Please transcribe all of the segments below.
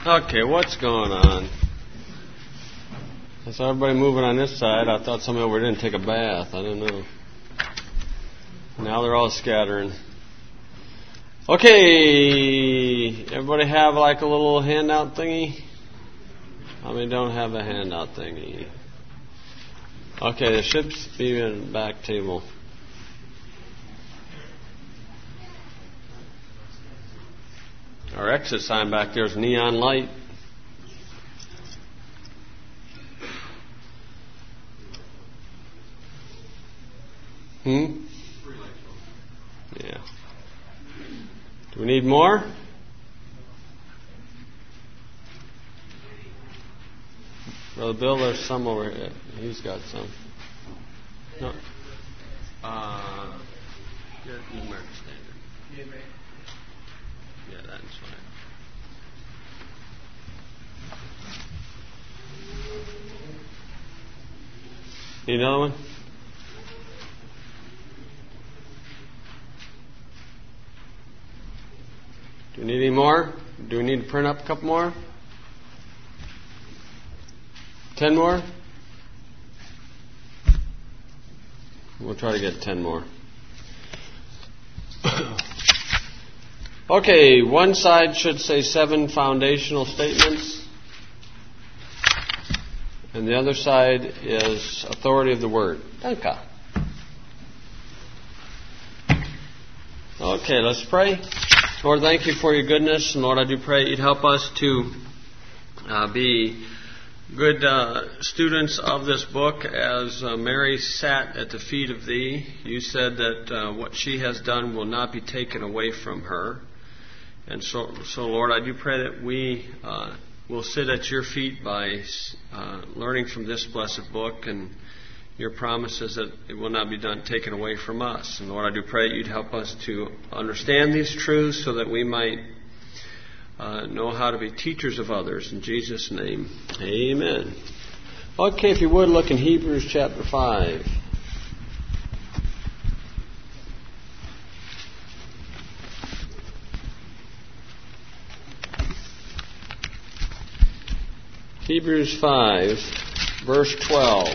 Okay, what's going on? I saw everybody moving on this side. I thought somebody over there didn't take a bath. I don't know. Now they're all scattering. Okay, everybody have like a little handout thingy? How many don't have a handout thingy? Okay, there should be a back table. Our exit sign back there is neon light. Yeah. Do we need more? Brother Bill, there's some over here. He's got some. No. Good American Standard. Yeah, that's fine. Need another one? Do we need any more? Do we need to print up a couple more? 10 more? We'll try to get 10 more. Okay, one side should say 7 foundational statements, and the other side is authority of the Word. Danke. Okay, let's pray. Lord, thank you for your goodness, and Lord, I do pray you'd help us to be good students of this book. As Mary sat at the feet of Thee, you said that what she has done will not be taken away from her. And so Lord, I do pray that we will sit at your feet by learning from this blessed book, and your promises that it will not be taken away from us. And Lord, I do pray that you'd help us to understand these truths so that we might know how to be teachers of others. In Jesus' name, amen. Okay, if you would, look in Hebrews chapter 5. Hebrews 5, verse 12.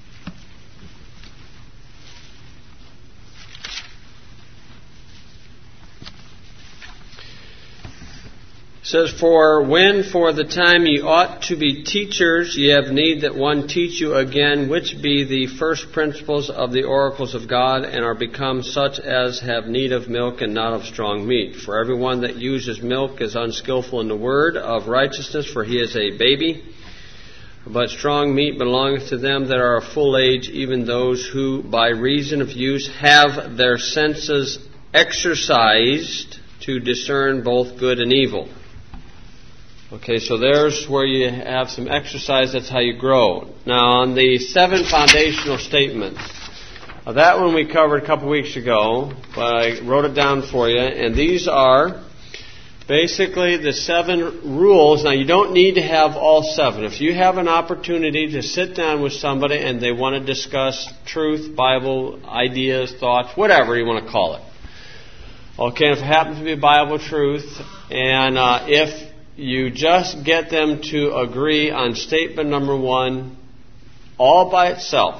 It says, For when for the time ye ought to be teachers, ye have need that one teach you again, which be the first principles of the oracles of God, and are become such as have need of milk and not of strong meat. For everyone that uses milk is unskillful in the word of righteousness, for he is a baby. But strong meat belongeth to them that are of full age, even those who by reason of use have their senses exercised to discern both good and evil. Okay, so there's where you have some exercise. That's how you grow. Now, on the 7 foundational statements, that one we covered a couple weeks ago, but I wrote it down for you. And these are basically the 7 rules. Now, you don't need to have all 7. If you have an opportunity to sit down with somebody and they want to discuss truth, Bible, ideas, thoughts, whatever you want to call it. Okay, if it happens to be Bible truth, and if you just get them to agree on statement number 1 all by itself,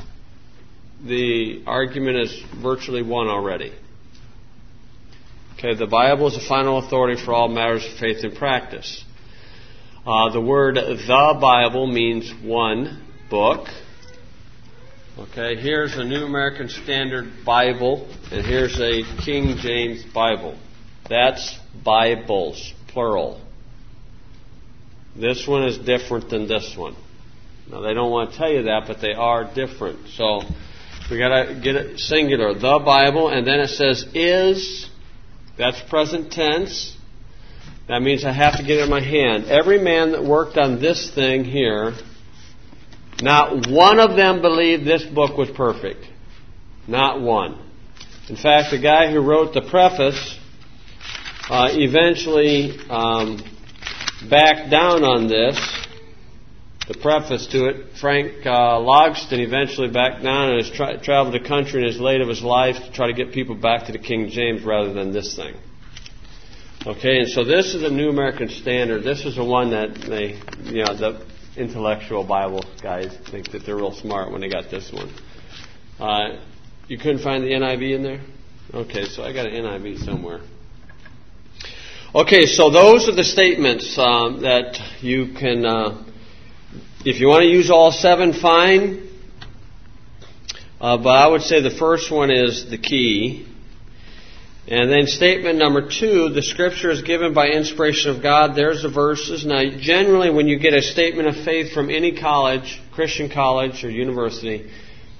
the argument is virtually won already. Okay, the Bible is the final authority for all matters of faith and practice. The word the Bible means one book. Okay, here's a New American Standard Bible, and here's a King James Bible. That's Bibles, plural. This one is different than this one. Now, they don't want to tell you that, but they are different. So, we got to get it singular. The Bible, and then it says is. That's present tense. That means I have to get it in my hand. Every man that worked on this thing here, not one of them believed this book was perfect. Not one. In fact, the guy who wrote the preface eventually backed down on this. The preface to it, Frank Logston eventually backed down and has traveled the country in his late of his life to try to get people back to the King James rather than this thing. Okay, and so this is a New American Standard. This is the one that the intellectual Bible guys think that they're real smart when they got this one. You couldn't find the NIV in there? Okay, so I got an NIV somewhere. Okay, so those are the statements that you can, if you want to use all 7, fine. But I would say the first one is the key. And then statement number 2, the Scripture is given by inspiration of God. There's the verses. Now, generally when you get a statement of faith from any college, Christian college or university,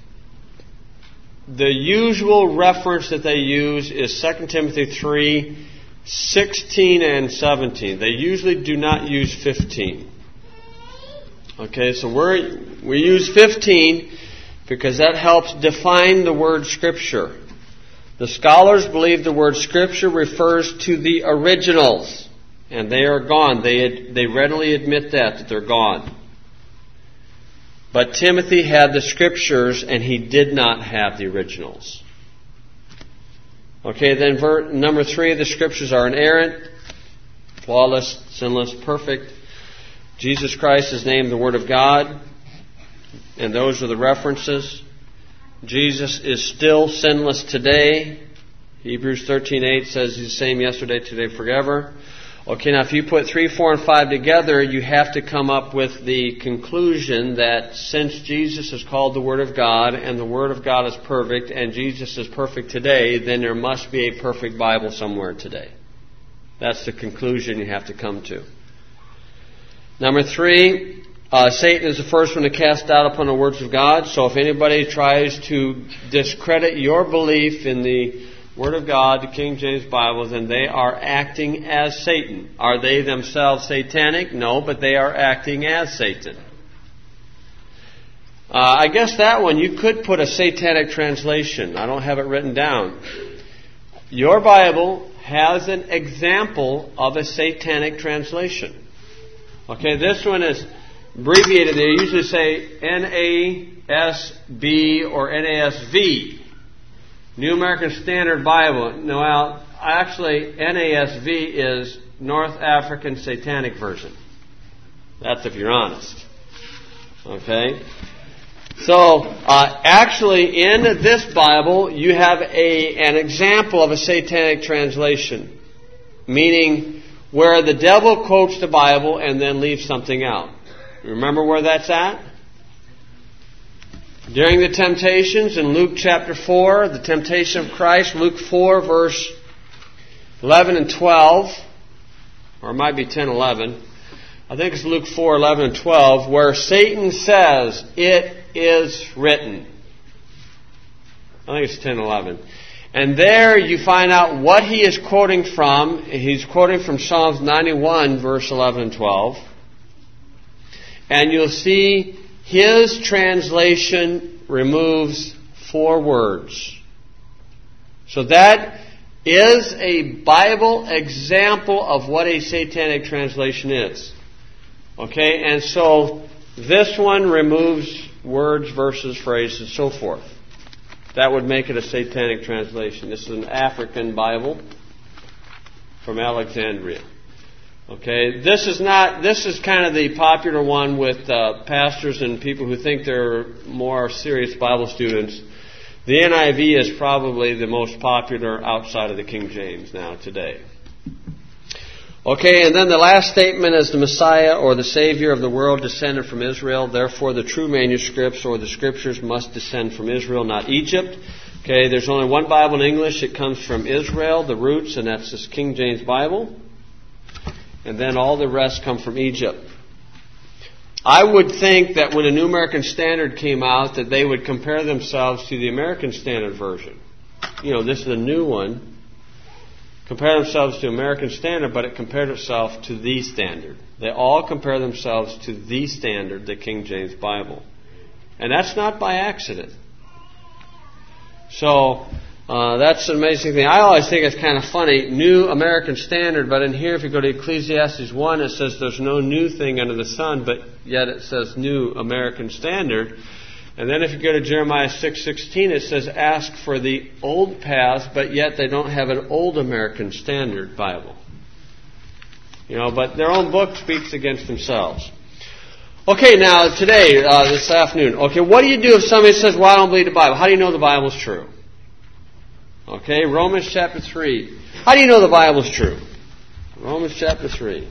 the usual reference that they use is 2 Timothy 3, 16 and 17. They usually do not use 15. Okay, so we use 15 because that helps define the word Scripture. The scholars believe the word Scripture refers to the originals, and they are gone. They readily admit that they're gone. But Timothy had the Scriptures, and he did not have the originals. Okay, then number 3, the Scriptures are inerrant, flawless, sinless, perfect. Jesus Christ is named the Word of God, and those are the references. Jesus is still sinless today. Hebrews 13:8 says He's the same yesterday, today, forever. Okay, now if you put 3, 4, and 5 together, you have to come up with the conclusion that since Jesus is called the Word of God, and the Word of God is perfect, and Jesus is perfect today, then there must be a perfect Bible somewhere today. That's the conclusion you have to come to. Number 3, Satan is the first one to cast doubt upon the words of God. So if anybody tries to discredit your belief in the Word of God, the King James Bible, then they are acting as Satan. Are they themselves satanic? No, but they are acting as Satan. I guess that one, you could put a satanic translation. I don't have it written down. Your Bible has an example of a satanic translation. Okay, this one is abbreviated. They usually say NASB or NASV. New American Standard Bible. No, actually, NASV is North African Satanic Version. That's if you're honest. Okay? So, actually, in this Bible, you have an example of a satanic translation. Meaning, where the devil quotes the Bible and then leaves something out. Remember where that's at? During the temptations in Luke chapter 4, the temptation of Christ, Luke 4 verse 11 and 12, or it might be 10, 11. I think it's Luke 4, 11 and 12, where Satan says, "It is written." I think it's 10, 11. And there you find out what he is quoting from. He's quoting from Psalms 91 verse 11 and 12. And you'll see his translation removes 4 words. So that is a Bible example of what a satanic translation is. Okay, and so this one removes words, verses, phrases, and so forth. That would make it a satanic translation. This is an African Bible from Alexandria. Okay, this is kind of the popular one with pastors and people who think they're more serious Bible students. The NIV is probably the most popular outside of the King James now today. Okay, and then the last statement is the Messiah or the Savior of the world descended from Israel. Therefore, the true manuscripts or the Scriptures must descend from Israel, not Egypt. Okay, there's only one Bible in English. It comes from Israel, the roots, and that's this King James Bible. And then all the rest come from Egypt. I would think that when a New American Standard came out, that they would compare themselves to the American Standard Version. You know, this is a new one. Compare themselves to American Standard, but it compared itself to the Standard. They all compare themselves to the Standard, the King James Bible. And that's not by accident. So, that's an amazing thing. I always think it's kind of funny, New American Standard, but in here, if you go to Ecclesiastes 1, it says there's no new thing under the sun, but yet it says New American Standard. And then if you go to Jeremiah 6:16, it says ask for the old paths, but yet they don't have an Old American Standard Bible. But their own book speaks against themselves. Okay, now today, this afternoon, what do you do if somebody says, well, I don't believe the Bible? How do you know the Bible's true? Okay, Romans chapter 3. How do you know the Bible's true? Romans chapter 3.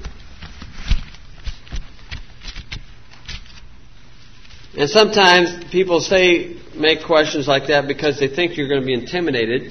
And sometimes people make questions like that because they think you're going to be intimidated.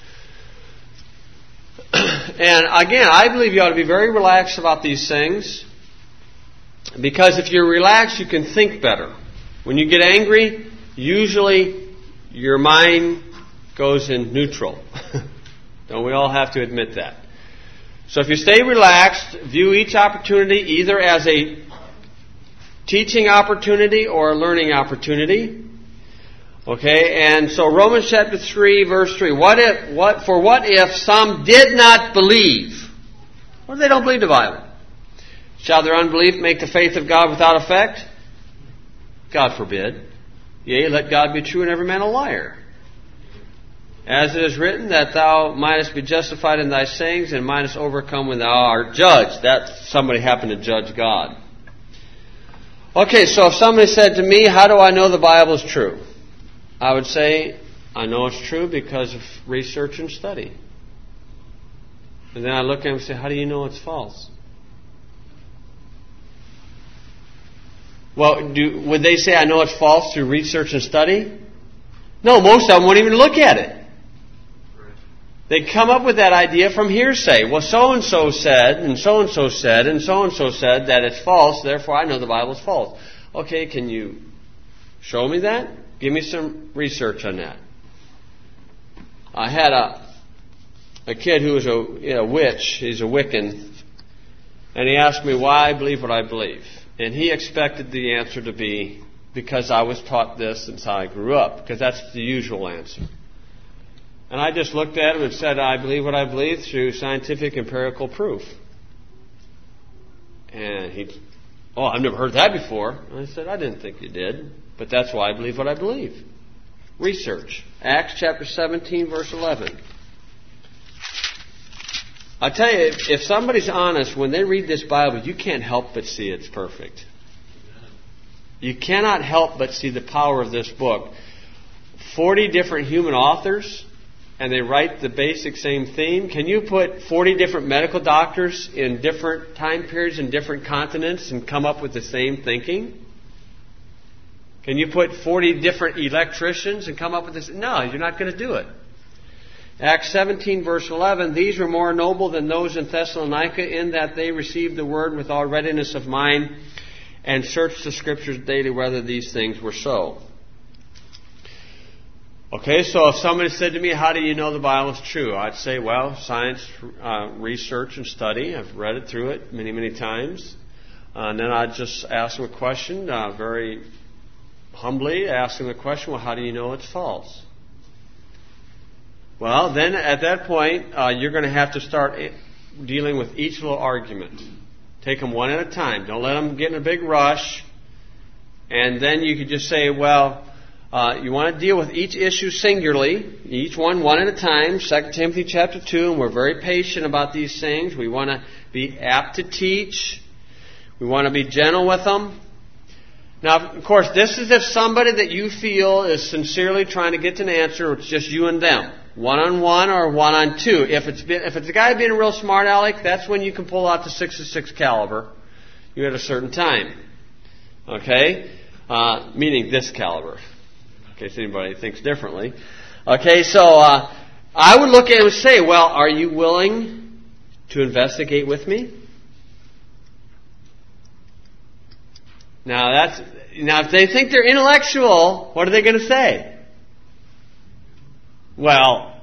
And again, I believe you ought to be very relaxed about these things. Because if you're relaxed, you can think better. When you get angry, usually your mind goes in neutral. Don't we all have to admit that? So if you stay relaxed, view each opportunity either as a teaching opportunity or a learning opportunity. Okay, and so Romans chapter 3, verse 3. What if some did not believe? What if they don't believe the Bible? Shall their unbelief make the faith of God without effect? God forbid. Yea, let God be true and every man a liar. As it is written, that thou mightest be justified in thy sayings and mightest overcome when thou art judged. That somebody happened to judge God. Okay, so if somebody said to me, how do I know the Bible is true? I would say, I know it's true because of research and study. And then I look at them and say, how do you know it's false? Well, would they say I know it's false through research and study? No, most of them won't even look at it. They come up with that idea from hearsay. Well, so-and-so said, and so-and-so said, and so-and-so said that it's false, therefore I know the Bible's false. Okay, can you show me that? Give me some research on that. I had a kid who was a witch. He's a Wiccan. And he asked me why I believe what I believe. And he expected the answer to be, because I was taught this since I grew up. Because that's the usual answer. And I just looked at him and said, I believe what I believe through scientific empirical proof. And I've never heard that before. And I said, I didn't think you did. But that's why I believe what I believe. Research. Acts chapter 17, verse 11. I tell you, if somebody's honest, when they read this Bible, you can't help but see it's perfect. You cannot help but see the power of this book. 40 different human authors, and they write the basic same theme. Can you put 40 different medical doctors in different time periods in different continents and come up with the same thinking? Can you put 40 different electricians and come up with this? No, you're not going to do it. Acts 17, verse 11, these were more noble than those in Thessalonica in that they received the word with all readiness of mind and searched the Scriptures daily whether these things were so. Okay, so if somebody said to me, how do you know the Bible is true? I'd say, well, science, research, and study. I've read it through it many, many times. And then I'd just ask them a question, very humbly ask them the question, well, how do you know it's false? Well, then at that point, you're going to have to start dealing with each little argument. Take them one at a time. Don't let them get in a big rush. And then you could just say, well, you want to deal with each issue singularly, each one at a time. 2 Timothy chapter 2, and we're very patient about these things. We want to be apt to teach. We want to be gentle with them. Now, of course, this is if somebody that you feel is sincerely trying to get to an answer, it's just you and them. One-on-one or one-on-two. If it's a guy being a real smart aleck, that's when you can pull out the 6.6 caliber. You at a certain time. Okay? Meaning this caliber. In case anybody thinks differently. Okay, so I would look at him and say, well, are you willing to investigate with me? Now if they think they're intellectual, what are they going to say? Well,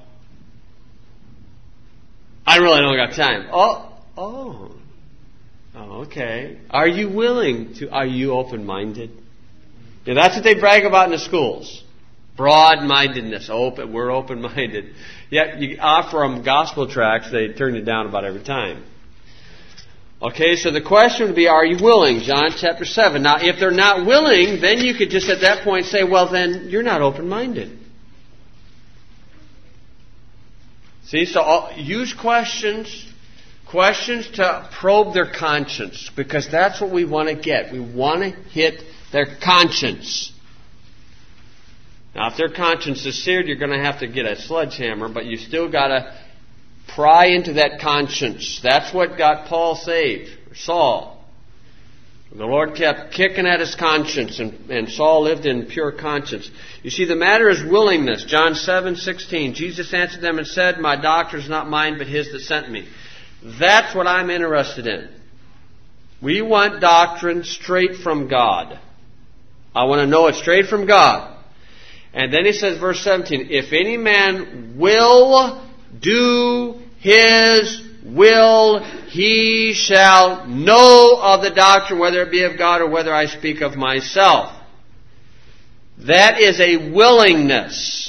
I really don't got time. Oh, okay. Are you willing to? Are you open-minded? Yeah, that's what they brag about in the schools. Broad-mindedness. We're open-minded. Yet you offer them gospel tracts, they turn you down about every time. Okay, so the question would be, are you willing? John chapter 7. Now, if they're not willing, then you could just at that point say, well, then you're not open-minded. See, so use questions Questions to probe their conscience, because that's what we want to get. We want to hit their conscience. Now, if their conscience is seared, you're going to have to get a sledgehammer, but you still got to pry into that conscience. That's what got Paul saved, or Saul. The Lord kept kicking at his conscience, and Saul lived in pure conscience. You see, the matter is willingness. John 7:16. Jesus answered them and said, "My doctrine is not mine, but his that sent me." That's what I'm interested in. We want doctrine straight from God. I want to know it straight from God. And then he says, verse 17, "If any man will do his will, he shall know of the doctrine, whether it be of God or whether I speak of myself." That is a willingness.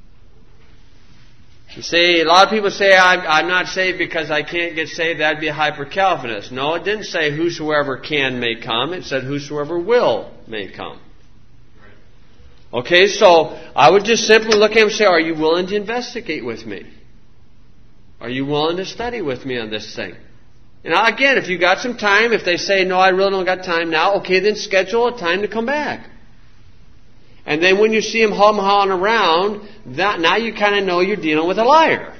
You see, a lot of people say, I'm not saved because I can't get saved. That'd be a hyper-Calvinist. No, it didn't say whosoever can may come. It said whosoever will may come. Okay, so I would just simply look at him and say, are you willing to investigate with me? Are you willing to study with me on this thing? And again, if you got some time, if they say, no, I really don't got time now, okay, then schedule a time to come back. And then when you see him hum-hawing around, now you kind of know you're dealing with a liar.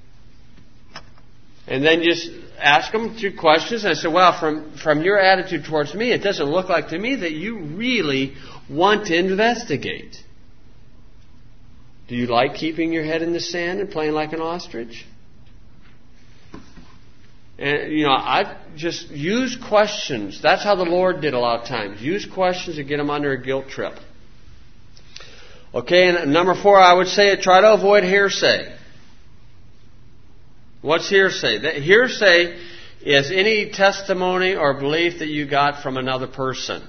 And then just ask him through questions. And I say, well, from your attitude towards me, it doesn't look like to me that you really want to investigate. Do you like keeping your head in the sand and playing like an ostrich? And, I just use questions. That's how the Lord did a lot of times. Use questions to get them under a guilt trip. Okay, and number 4, I would say try to avoid hearsay. What's hearsay? Hearsay is any testimony or belief that you got from another person.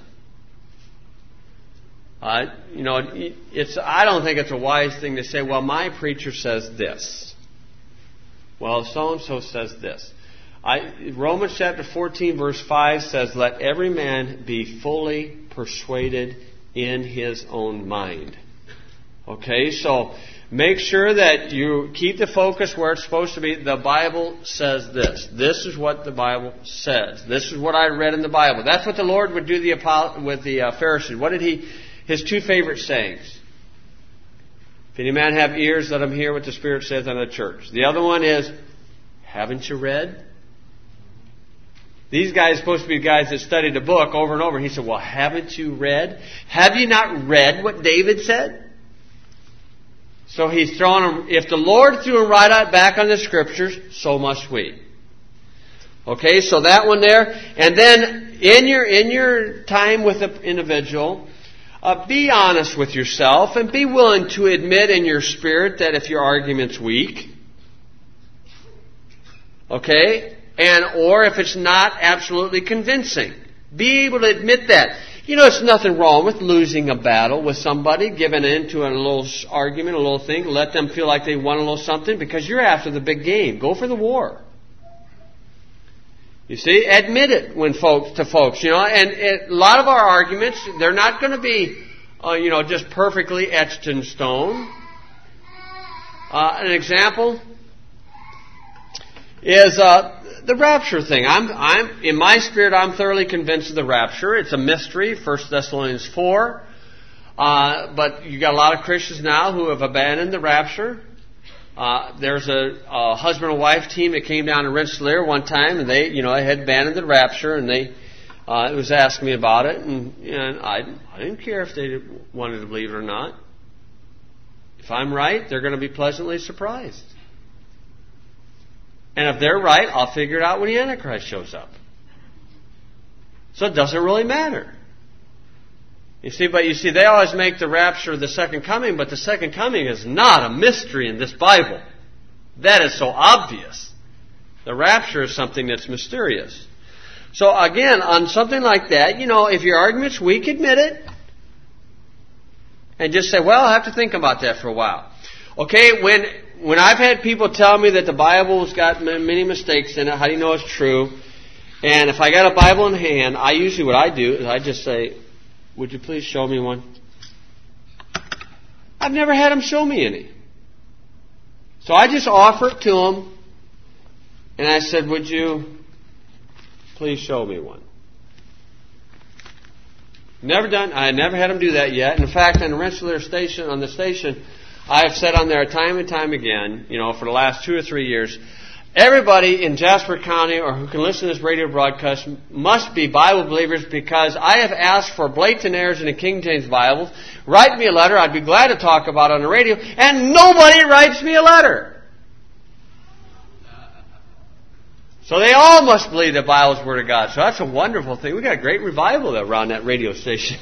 I don't think it's a wise thing to say, well, my preacher says this. Well, so-and-so says this. Romans chapter 14, verse 5 says, let every man be fully persuaded in his own mind. Okay, so make sure that you keep the focus where it's supposed to be. The Bible says this. This is what the Bible says. This is what I read in the Bible. That's what the Lord would do with the Pharisees. What did his 2 favorite sayings? If any man have ears, let him hear what the Spirit says unto the church. The other one is, haven't you read? These guys are supposed to be guys that studied the book over and over. And he said, well, haven't you read? Have you not read what David said? So he's throwing them. If the Lord threw them right out back on the Scriptures, so must we. Okay, so that one there. And then in your time with the individual, be honest with yourself and be willing to admit in your spirit that if your argument's weak, okay, or if it's not absolutely convincing, be able to admit that. It's nothing wrong with losing a battle with somebody, giving in to a little argument, a little thing, let them feel like they won a little something, because you're after the big game. Go for the war. You see, admit it to folks, and a lot of our arguments, they're not going to be, just perfectly etched in stone. An example is the rapture thing. I'm in my spirit, I'm thoroughly convinced of the rapture. It's a mystery, 1 Thessalonians 4. But you got a lot of Christians now who have abandoned the rapture. There's a husband and wife team that came down to Rensselaer one time, and they had abandoned the rapture, and they was asking me about it, and I didn't care if they wanted to believe it or not. If I'm right, they're going to be pleasantly surprised. And if they're right, I'll figure it out when the Antichrist shows up. So it doesn't really matter. You see, they always make the rapture the second coming, but the second coming is not a mystery in this Bible. That is so obvious. The rapture is something that's mysterious. So again, on something like that, if your argument's weak, admit it. And just say, well, I'll have to think about that for a while. Okay, when I've had people tell me that the Bible's got many mistakes in it, how do you know it's true? And if I got a Bible in hand, what I do is I just say, would you please show me one? I've never had them show me any. So I just offer it to them. And I said, would you please show me one? Never done. I never had them do that yet. In fact, on the Rensselaer station, I have said on there time and time again, for the last 2 or 3 years, everybody in Jasper County or who can listen to this radio broadcast must be Bible believers, because I have asked for blatant errors in the King James Bible. Write me a letter. I'd be glad to talk about it on the radio. And nobody writes me a letter. So they all must believe the Bible is the Word of God. So that's a wonderful thing. We got a great revival around that radio station.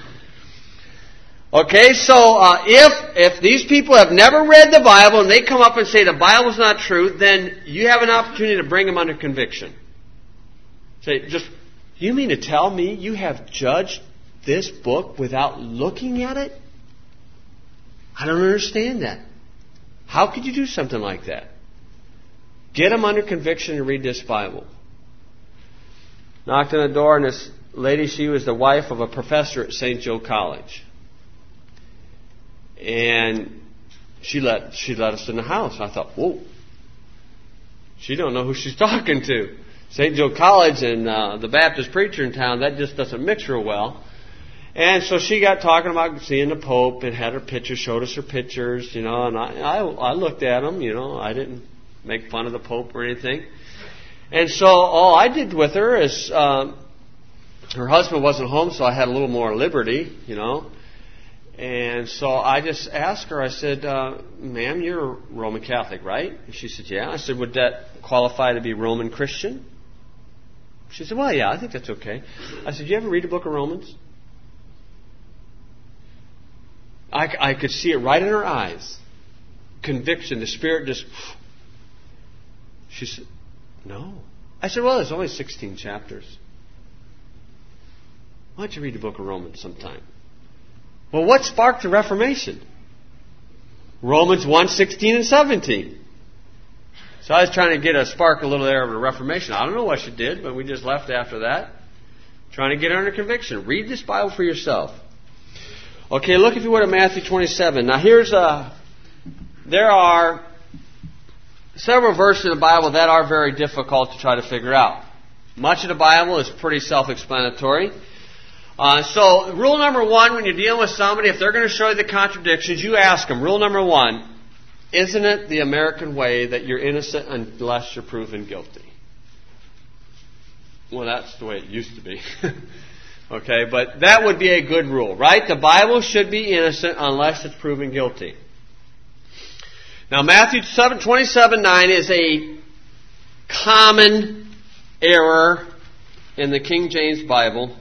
Okay, so if these people have never read the Bible and they come up and say the Bible's not true, then you have an opportunity to bring them under conviction. Say, you mean to tell me you have judged this book without looking at it? I don't understand that. How could you do something like that? Get them under conviction and read this Bible. Knocked on the door, and this lady, she was the wife of a professor at St. Joe College. And she let us in the house. I thought, whoa, she don't know who she's talking to. St. Joe College and the Baptist preacher in town, that just doesn't mix real well. And so she got talking about seeing the Pope and had her pictures, showed us her pictures, and I looked at them, I didn't make fun of the Pope or anything. And so all I did with her is, her husband wasn't home, so I had a little more liberty, And so I just asked her, I said, ma'am, you're a Roman Catholic, right? And she said, yeah. I said, would that qualify to be Roman Christian? She said, well, yeah, I think that's okay. I said, you ever read the book of Romans? I could see it right in her eyes. Conviction, the Spirit just... She said, no. I said, well, there's only 16 chapters. Why don't you read the book of Romans sometime? Well, what sparked the Reformation? Romans 1, 16 and 17. So I was trying to get a spark a little there of the Reformation. I don't know what she did, but we just left after that. Trying to get her under conviction. Read this Bible for yourself. Okay, look if you would at Matthew 27. Now there are several verses in the Bible that are very difficult to try to figure out. Much of the Bible is pretty self-explanatory. So rule number 1, when you're dealing with somebody, if they're going to show you the contradictions, you ask them. Rule number 1, isn't it the American way that you're innocent unless you're proven guilty? Well, that's the way it used to be. Okay, but that would be a good rule, right? The Bible should be innocent unless it's proven guilty. Now, Matthew 27:9 is a common error in the King James Bible.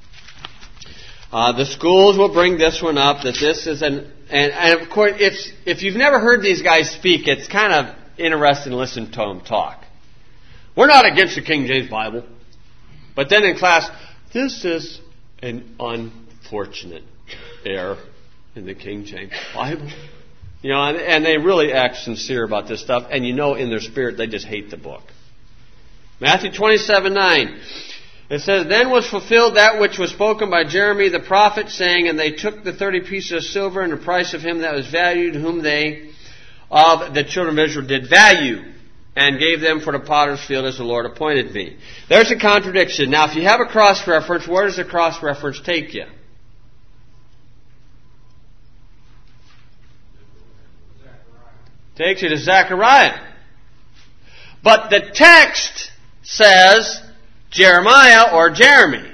The schools will bring this one up, that this is and of course, if you've never heard these guys speak, it's kind of interesting to listen to them talk. We're not against the King James Bible. But then in class, this is an unfortunate error in the King James Bible. And they really act sincere about this stuff. And in their spirit, they just hate the book. Matthew 27:9. It says, then was fulfilled that which was spoken by Jeremy the prophet, saying, and they took the 30 pieces of silver and the price of him that was valued, whom they of the children of Israel did value, and gave them for the potter's field as the Lord appointed me. There's a contradiction. Now, if you have a cross-reference, where does the cross-reference take you? Takes you to Zechariah. But the text says Jeremiah or Jeremy.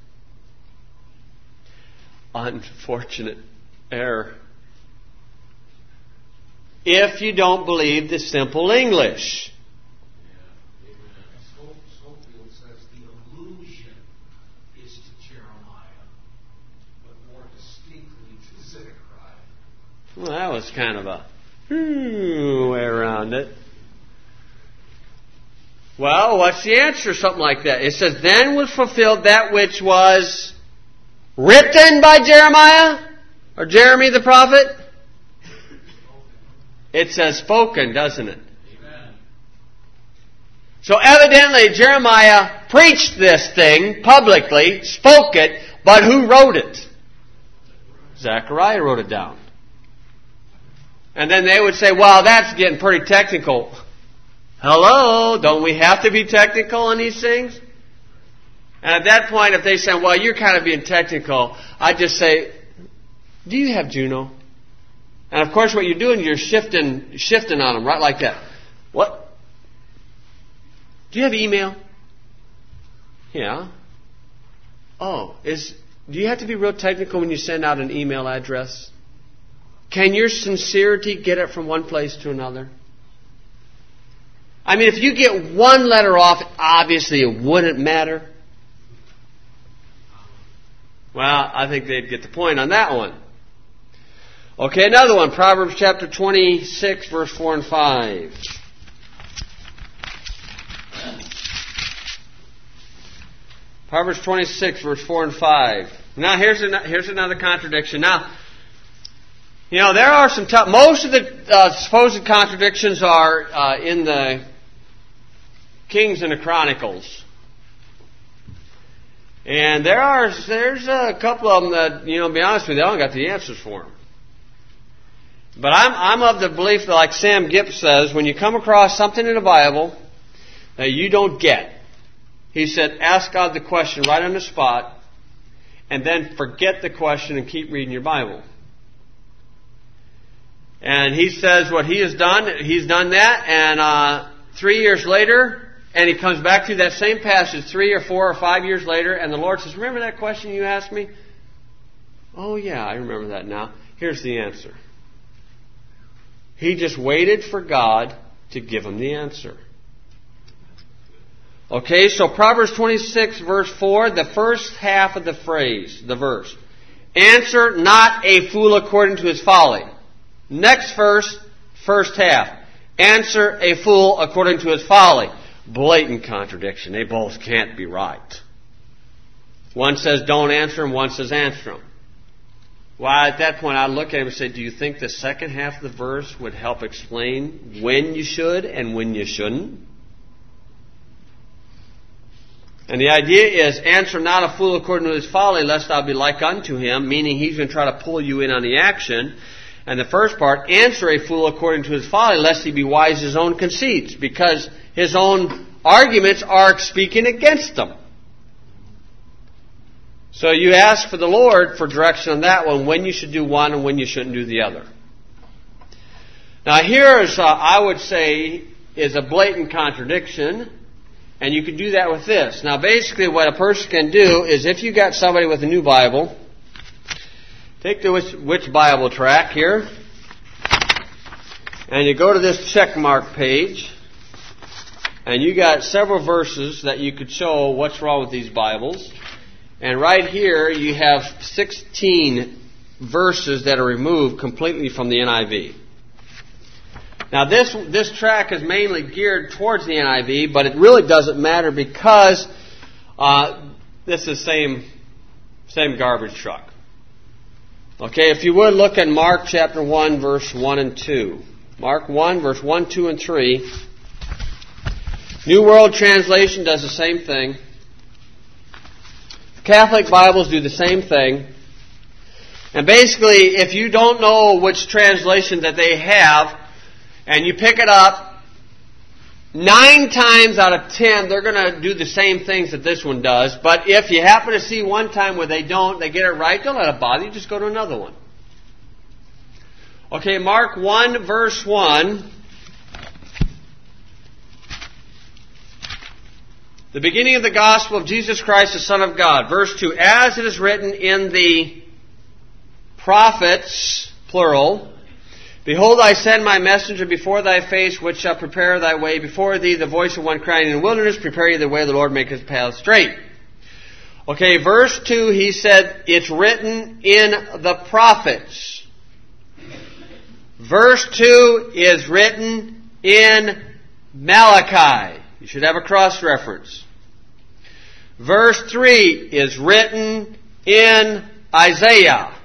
Unfortunate error. If you don't believe the simple English. Schofield says the allusion is to Jeremiah, but more distinctly to Zechariah. Well, that was kind of a way around it. Well, what's the answer? Something like that. It says, then was fulfilled that which was written by Jeremiah or Jeremy the prophet. It says spoken, doesn't it? Amen. So evidently Jeremiah preached this thing publicly, spoke it, but who wrote it? Zechariah wrote it down. And then they would say, well, that's getting pretty technical. Hello? Don't we have to be technical in these things? And at that point, if they say, well, you're kind of being technical, I just say, do you have Juno? And of course what you're doing, you're shifting on them, right like that. What? Do you have email? Yeah. Oh, do you have to be real technical when you send out an email address? Can your sincerity get it from one place to another? I mean, if you get one letter off, obviously it wouldn't matter. Well, I think they'd get the point on that one. Okay, another one. Proverbs chapter 26, verse 4 and 5. Proverbs 26, verse 4 and 5. Now, here's another contradiction. Now, there are some most of the supposed contradictions are in the Kings and the Chronicles. And there's a couple of them that, to be honest with you, I don't got the answers for them. But I'm of the belief that, like Sam Gipp says, when you come across something in the Bible that you don't get, he said, ask God the question right on the spot, and then forget the question and keep reading your Bible. And he says what he has done, he's done that, and 3 years later, and he comes back to that same passage 3 or 4 or 5 years later, and the Lord says, remember that question you asked me? Oh yeah, I remember that now. Here's the answer. He just waited for God to give him the answer. Okay, so Proverbs 26 verse 4, the first half of the verse. Answer not a fool according to his folly. Next verse, first half. Answer a fool according to his folly. Blatant contradiction. They both can't be right. One says don't answer and one says answer them. Well, at that point I'd look at him and say, do you think the second half of the verse would help explain when you should and when you shouldn't? And the idea is, answer not a fool according to his folly, lest thou be like unto him, meaning he's going to try to pull you in on the action. And the first part, answer a fool according to his folly, lest he be wise his own conceits, because his own arguments are speaking against them. So you ask for the Lord for direction on that one, when you should do one and when you shouldn't do the other. Now here's, I would say, is a blatant contradiction, and you can do that with this. Now basically what a person can do is, if you got somebody with a new Bible, take the which Bible track here, and you go to this check mark page, and you got several verses that you could show what's wrong with these Bibles. And right here you have 16 verses that are removed completely from the NIV. Now this track is mainly geared towards the NIV, but it really doesn't matter because this is same garbage truck. Okay, if you would look at Mark chapter 1, verse 1 and 2. Mark 1, verse 1, 2, and 3. New World Translation does the same thing. Catholic Bibles do the same thing. And basically, if you don't know which translation that they have, and you pick it up, 9 times out of 10, they're going to do the same things that this one does. But if you happen to see one time where they don't, they get it right, don't let it bother you. Just go to another one. Okay, Mark 1, verse 1. The beginning of the gospel of Jesus Christ, the Son of God. Verse 2. As it is written in the prophets, plural, behold, I send my messenger before thy face, which shall prepare thy way before thee, the voice of one crying in the wilderness, prepare ye the way of the Lord, make his path straight. Okay, verse 2, he said, it's written in the prophets. Verse 2 is written in Malachi. You should have a cross-reference. Verse 3 is written in Isaiah.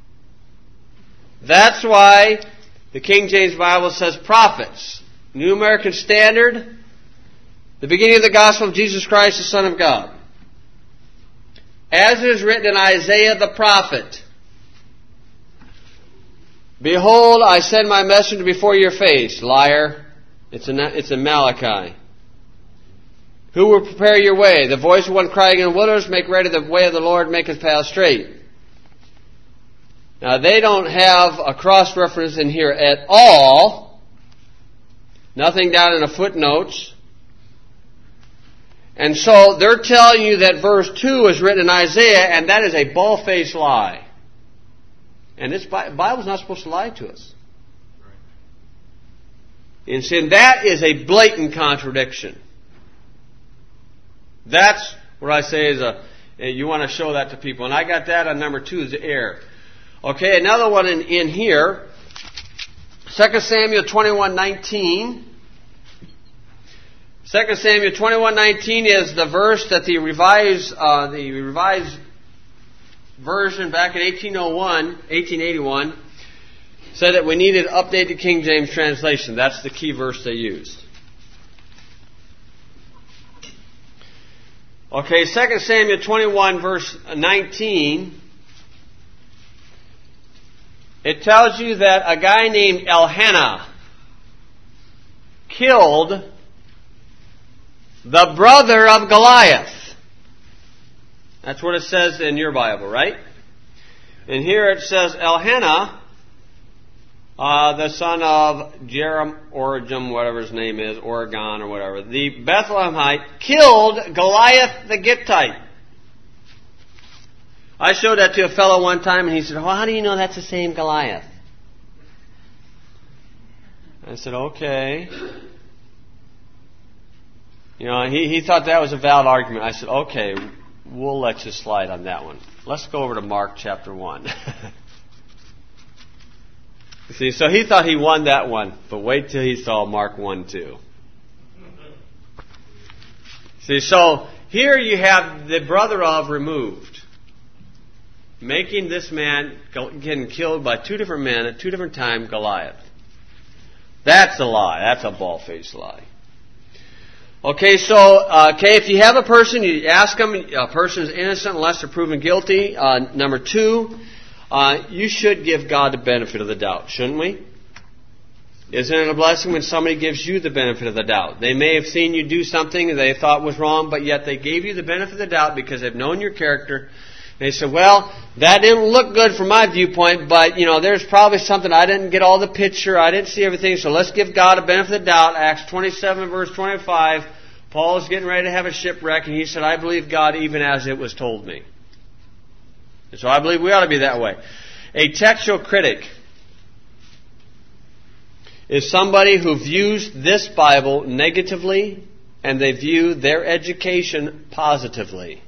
That's why the King James Bible says prophets. New American Standard, the beginning of the gospel of Jesus Christ, the Son of God. As it is written in Isaiah the prophet, behold, I send my messenger before your face. Liar. It's in Malachi. Who will prepare your way? The voice of one crying in the wilderness, make ready the way of the Lord, make his path straight. Now, they don't have a cross-reference in here at all. Nothing down in the footnotes. And so, they're telling you that verse 2 is written in Isaiah, and that is a bald-faced lie. And the Bible's not supposed to lie to us. And so that is a blatant contradiction. That's what I say is you want to show that to people. And I got that on number 2 is the error. Okay, another one in here. 2 Samuel 21:19. 2 Samuel 21:19 is the verse that the revised version back in 1881 said that we needed updated King James translation. That's the key verse they used. Okay, 2 Samuel 21 verse 19. It tells you that a guy named Elkanah killed the brother of Goliath. That's what it says in your Bible, right? And here it says Elkanah, the son of Origam, whatever his name is, Oregon or whatever, the Bethlehemite, killed Goliath the Gittite. I showed that to a fellow one time, and he said, well, how do you know that's the same Goliath? I said, okay. You know, he thought that was a valid argument. I said, okay, we'll let you slide on that one. Let's go over to Mark chapter 1. See, so he thought he won that one, but wait till he saw Mark 1:2. See, so here you have the brother of removed, making this man getting killed by 2 different men at 2 different times, Goliath. That's a lie. That's a bald-faced lie. Okay, so, if you have a person, you ask them, a person is innocent unless they're proven guilty. Number 2, you should give God the benefit of the doubt, shouldn't we? Isn't it a blessing when somebody gives you the benefit of the doubt? They may have seen you do something that they thought was wrong, but yet they gave you the benefit of the doubt because they've known your character. They said, well, that didn't look good from my viewpoint, but, there's probably something. I didn't get all the picture. I didn't see everything, so let's give God a benefit of the doubt. Acts 27, verse 25, Paul is getting ready to have a shipwreck, and he said, I believe God even as it was told me. And so I believe we ought to be that way. A textual critic is somebody who views this Bible negatively, and they view their education positively.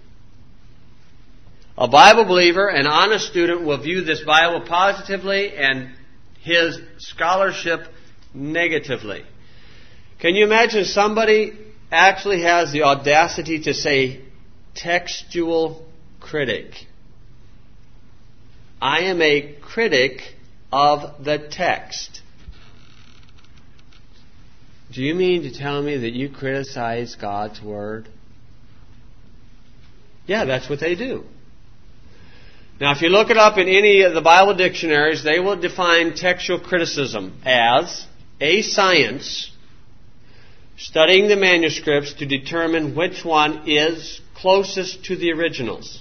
A Bible believer, an honest student, will view this Bible positively and his scholarship negatively. Can you imagine somebody actually has the audacity to say textual critic? I am a critic of the text. Do you mean to tell me that you criticize God's Word? Yeah, that's what they do. Now, if you look it up in any of the Bible dictionaries, they will define textual criticism as a science studying the manuscripts to determine which one is closest to the originals.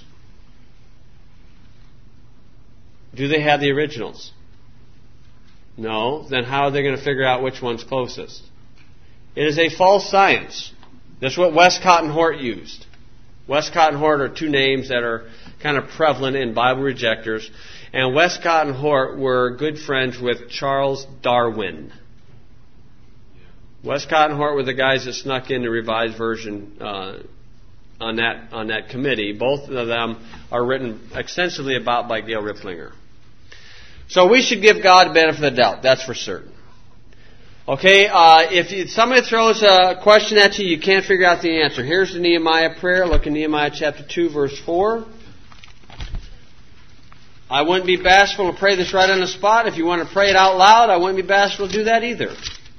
Do they have the originals? No. Then how are they going to figure out which one's closest? It is a false science. That's what Westcott and Hort used. Westcott and Hort are 2 names that are kind of prevalent in Bible rejectors. And Westcott and Hort were good friends with Charles Darwin. Westcott and Hort were the guys that snuck in the Revised Version on that committee. Both of them are written extensively about by Gail Riplinger. So we should give God the benefit of the doubt. That's for certain. Okay, if somebody throws a question at you, you can't figure out the answer. Here's the Nehemiah prayer. Look in Nehemiah chapter 2, verse 4. I wouldn't be bashful to pray this right on the spot. If you want to pray it out loud, I wouldn't be bashful to do that either.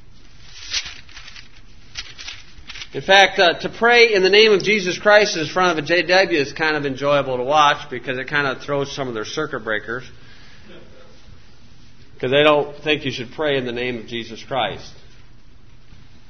In fact, to pray in the name of Jesus Christ in front of a JW is kind of enjoyable to watch because it kind of throws some of their circuit breakers. Because they don't think you should pray in the name of Jesus Christ.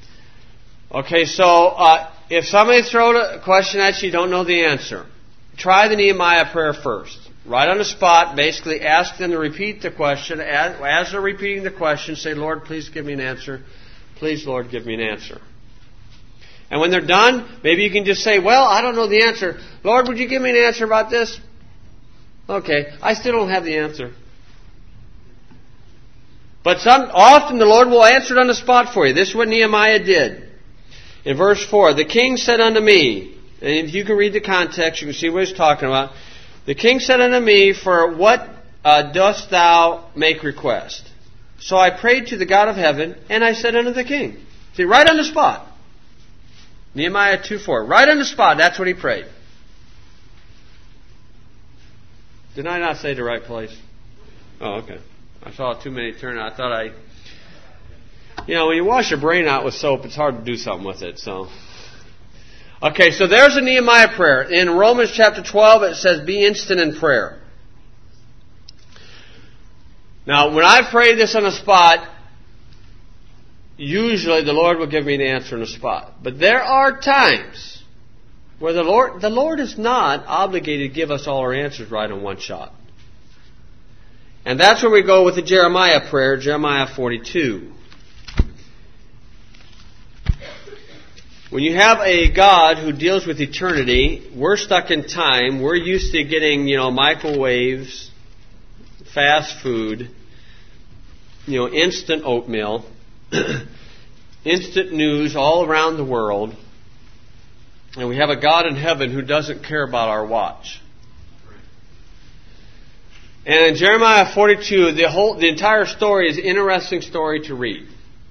Okay, so if somebody throws a question at you don't know the answer, try the Nehemiah prayer first. Right on the spot, basically ask them to repeat the question. As they're repeating the question, say, Lord, please give me an answer. Please, Lord, give me an answer. And when they're done, maybe you can just say, well, I don't know the answer. Lord, would you give me an answer about this? Okay, I still don't have the answer. But often the Lord will answer it on the spot for you. This is what Nehemiah did. In verse 4, the king said unto me, and if you can read the context, you can see what he's talking about. The king said unto me, for what dost thou make request? So I prayed to the God of heaven, and I said unto the king. See, right on the spot. Nehemiah 2:4. Right on the spot, that's what he prayed. Did I not say the right place? Oh, okay. I saw too many turn. I thought when you wash your brain out with soap, it's hard to do something with it, so... Okay, so there's a Nehemiah prayer. In Romans chapter 12, it says, be instant in prayer. Now, when I pray this on the spot, usually the Lord will give me an answer on the spot. But there are times where the Lord is not obligated to give us all our answers right in one shot. And that's where we go with the Jeremiah prayer, Jeremiah 42. When you have a God who deals with eternity, we're stuck in time. We're used to getting, microwaves, fast food, instant oatmeal, instant news all around the world. And we have a God in heaven who doesn't care about our watch. And in Jeremiah 42, the entire story is an interesting story to read.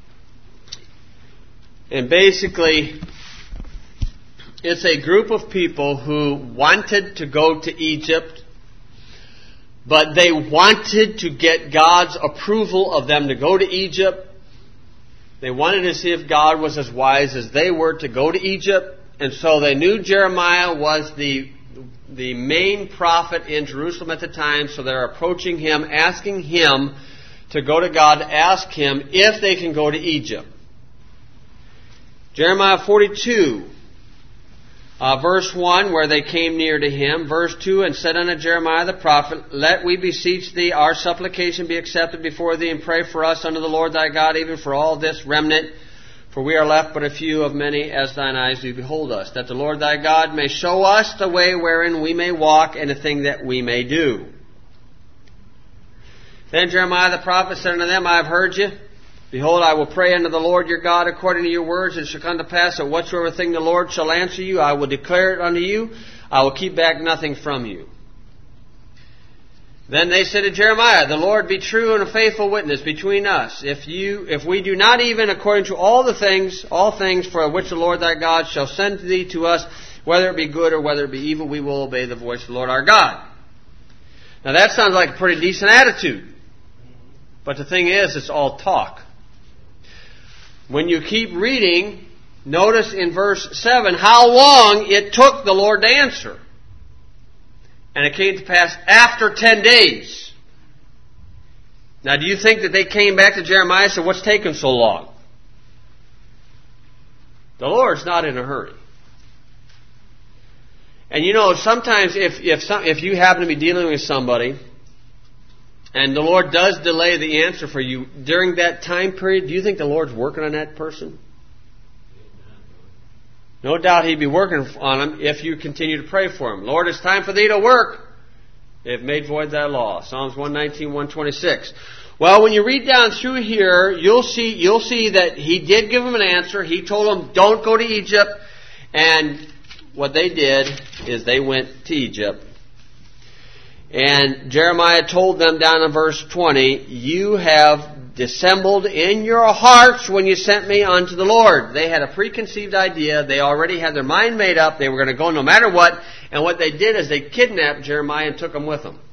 And basically, it's a group of people who wanted to go to Egypt, but they wanted to get God's approval of them to go to Egypt. They wanted to see if God was as wise as they were to go to Egypt. And so they knew Jeremiah was the main prophet in Jerusalem at the time, so they're approaching him, asking him to go to God to ask him if they can go to Egypt. Jeremiah 42, verse 1, where they came near to him. Verse 2, and said unto Jeremiah the prophet, let we beseech thee, our supplication be accepted before thee, and pray for us unto the Lord thy God, even for all this remnant. For we are left but a few of many, as thine eyes do behold us, that the Lord thy God may show us the way wherein we may walk, and the thing that we may do. Then Jeremiah the prophet said unto them, I have heard you. Behold, I will pray unto the Lord your God according to your words, and it shall come to pass that whatsoever thing the Lord shall answer you, I will declare it unto you. I will keep back nothing from you. Then they said to Jeremiah, the Lord be true and a faithful witness between us. If we do not even according to all things for which the Lord thy God shall send thee to us, whether it be good or whether it be evil, we will obey the voice of the Lord our God. Now that sounds like a pretty decent attitude. But the thing is, it's all talk. When you keep reading, notice in verse 7 how long it took the Lord to answer. And it came to pass after 10 days. Now, do you think that they came back to Jeremiah and said, what's taking so long? The Lord's not in a hurry. And sometimes if you happen to be dealing with somebody, and the Lord does delay the answer for you during that time period, do you think the Lord's working on that person? No doubt He'd be working on him if you continue to pray for him. Lord, it's time for Thee to work. They have made void Thy law. Psalms 119, 126. Well, when you read down through here, you'll see that He did give them an answer. He told them, don't go to Egypt. And what they did is they went to Egypt. And Jeremiah told them down in verse 20, you have dissembled in your hearts when you sent me unto the Lord. They had a preconceived idea. They already had their mind made up. They were going to go no matter what. And what they did is they kidnapped Jeremiah and took him with them.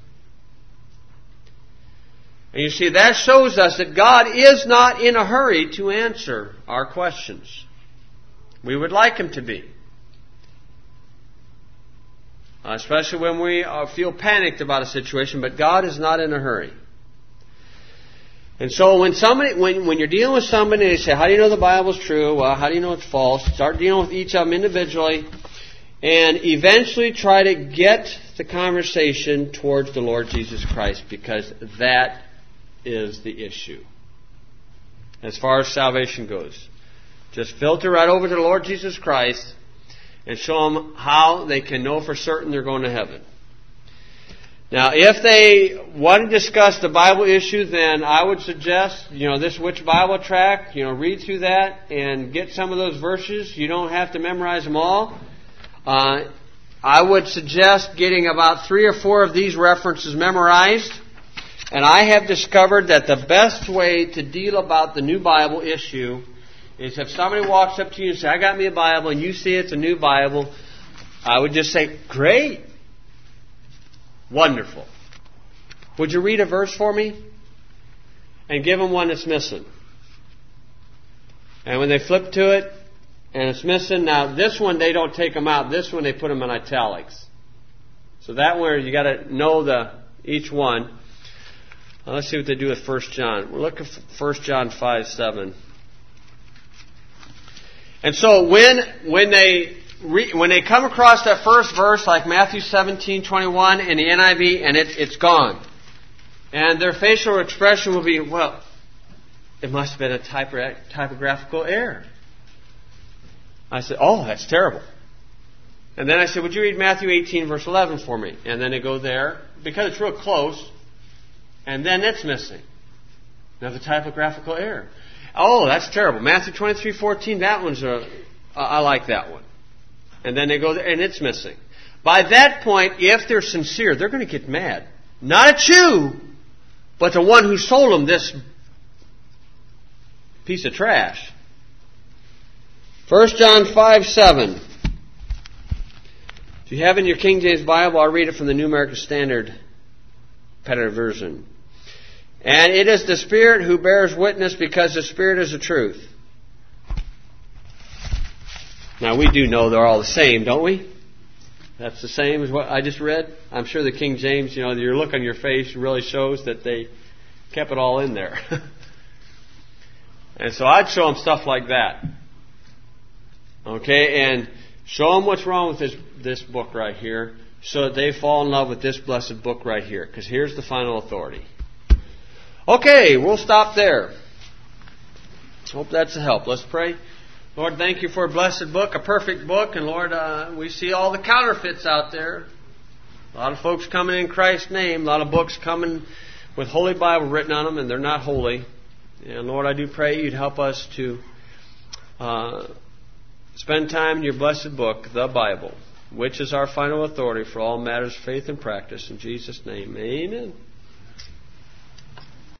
And you see, that shows us that God is not in a hurry to answer our questions. We would like Him to be. Especially when we feel panicked about a situation, but God is not in a hurry. And so when you're dealing with somebody and they say, how do you know the Bible's true? Well, how do you know it's false? Start dealing with each of them individually and eventually try to get the conversation towards the Lord Jesus Christ, because that is the issue. As far as salvation goes. Just filter right over to the Lord Jesus Christ and show them how they can know for certain they're going to heaven. Now, if they want to discuss the Bible issue, then I would suggest, this Which Bible Tract, read through that and get some of those verses. You don't have to memorize them all. I would suggest getting about 3 or 4 of these references memorized. And I have discovered that the best way to deal about the new Bible issue is if somebody walks up to you and says, I got me a Bible, and you see it's a new Bible, I would just say, great. Wonderful. Would you read a verse for me? And give them one that's missing. And when they flip to it, and it's missing, now this one they don't take them out. This one they put them in italics. So that one you got to know each one. Now let's see what they do with 1 John. We're looking at 1 John 5:7. And so when they come across that first verse, like Matthew 17:21 in the NIV, and it's gone, and their facial expression will be, well, it must have been a typographical error. I said, oh, that's terrible. And then I said, would you read Matthew 18, verse 11 for me? And then they go there, because it's real close, and then it's missing. Another typographical error. Oh, that's terrible. Matthew 23:14, that one's I like that one. And then they go there, and it's missing. By that point, if they're sincere, they're going to get mad. Not at you, but the one who sold them this piece of trash. 1 John 5:7. If you have in your King James Bible, I'll read it from the New American Standard Version. And it is the Spirit who bears witness, because the Spirit is the truth. Now, we do know they're all the same, don't we? That's the same as what I just read. I'm sure the King James, your look on your face really shows that they kept it all in there. And so I'd show them stuff like that. Okay, and show them what's wrong with this book right here, so that they fall in love with this blessed book right here, because here's the final authority. Okay, we'll stop there. Hope that's a help. Let's pray. Lord, thank you for a blessed book, a perfect book, and Lord, we see all the counterfeits out there. A lot of folks coming in Christ's name, a lot of books coming with Holy Bible written on them, and they're not holy. And Lord, I do pray you'd help us to spend time in your blessed book, the Bible, which is our final authority for all matters of faith and practice. In Jesus' name, amen.